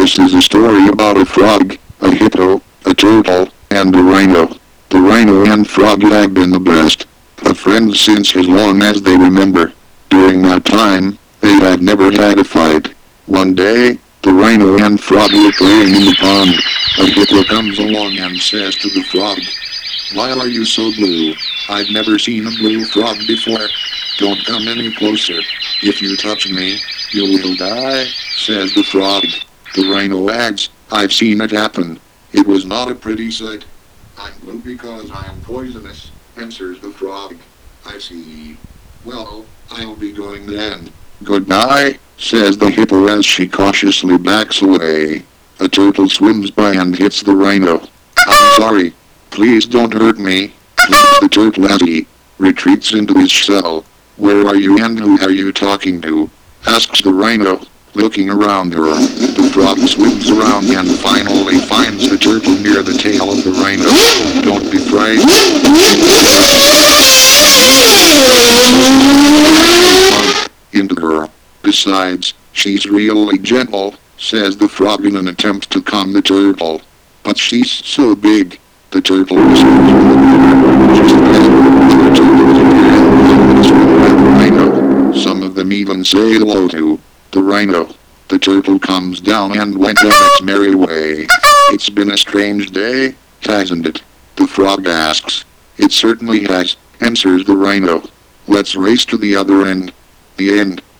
This is a story about a frog, a hippo, a turtle, and a rhino. The rhino and frog have been the best of friends since as long as they remember. During that time, they had never had a fight. One day, the rhino and frog were playing in the pond. A hippo comes along and says to the frog, "Why are you so blue? I've never seen a blue frog before. Don't come any closer. If you touch me, you will die," says the frog. The rhino adds, "I've seen it happen. It was not a pretty sight." "I'm blue because I am poisonous," answers the frog. "I see. Well, I'll be going then." "Goodbye," says the hippo as she cautiously backs away. A turtle swims by and hits the rhino. "I'm sorry. Please don't hurt me," pleads the turtle as he retreats into his shell. "Where are you and who are you talking to?" asks the rhino, looking around her. The frog swims around and finally finds the turtle near the tail of the rhino. "Don't be frightened," into her. "Besides, she's really gentle," says the frog in an attempt to calm the turtle. "But she's so big." The turtle whispers in the water, just as the other turtles appear and swim by the rhino. Some of them even say hello to the rhino. The turtle comes down and went on its merry way. "It's been a strange day, hasn't it?" the frog asks. "It certainly has," answers the rhino. "Let's race to the other end." The end.